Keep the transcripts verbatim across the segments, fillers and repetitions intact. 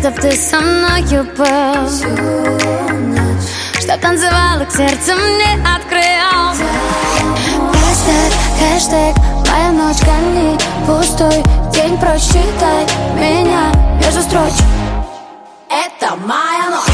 чтоб ты со мною был, чтоб танцевала, к сердцу мне открыл. Поставь хэштег «Моя ночка не пустой день», просчитай меня между строчек. Это моя ночь.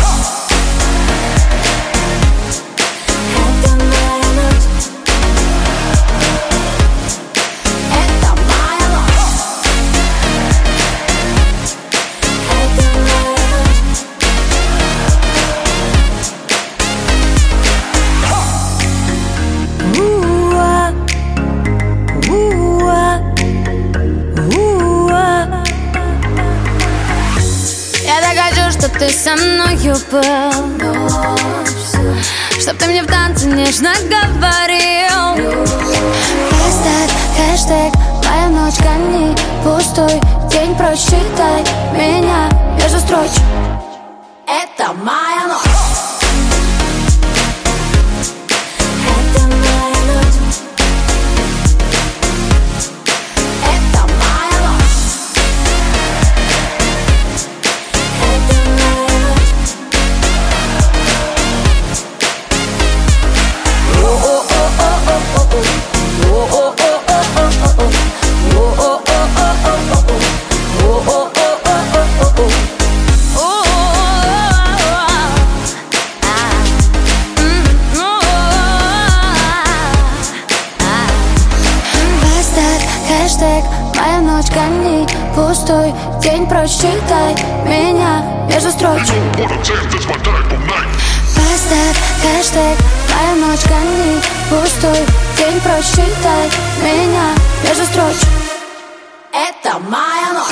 Чтоб ты со мною был, чтоб ты мне в танце нежно говорил. Поставь хэштег «Моя ночка не пустой день», просчитай меня между строчек. Это моя ночь. Хэштег «Моя ночка не пустой день», просчитай меня между строчек. Поставь хэштег «Моя ночка не пустой день», просчитай меня между строчек. Это моя ночь.